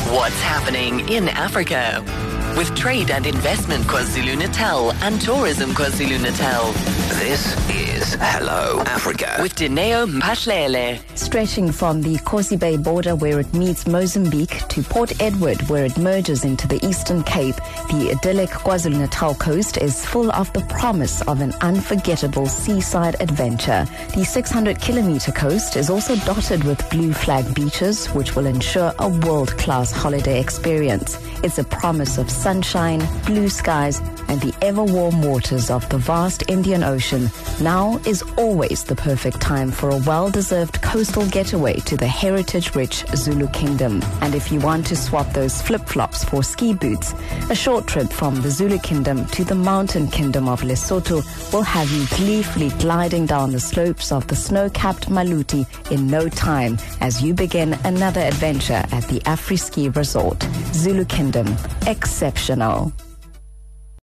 What's happening in Africa? With Trade and Investment KwaZulu-Natal and Tourism KwaZulu-Natal. This is Hello Africa with Dineo Mphahlele. Stretching from the Kosi Bay border where it meets Mozambique to Port Edward where it merges into the Eastern Cape, the idyllic KwaZulu-Natal coast is full of the promise of an unforgettable seaside adventure. The 600-kilometer coast is also dotted with blue flag beaches, which will ensure a world-class holiday experience. It's a promise of sunshine, blue skies, and the ever-warm waters of the vast Indian Ocean. Now is always the perfect time for a well-deserved coastal getaway to the heritage-rich Zulu Kingdom. And if you want to swap those flip-flops for ski boots, a short trip from the Zulu Kingdom to the mountain kingdom of Lesotho will have you gleefully gliding down the slopes of the snow-capped Maluti in no time as you begin another adventure at the Afri-Ski Resort. Zulu Kingdom, exceptional.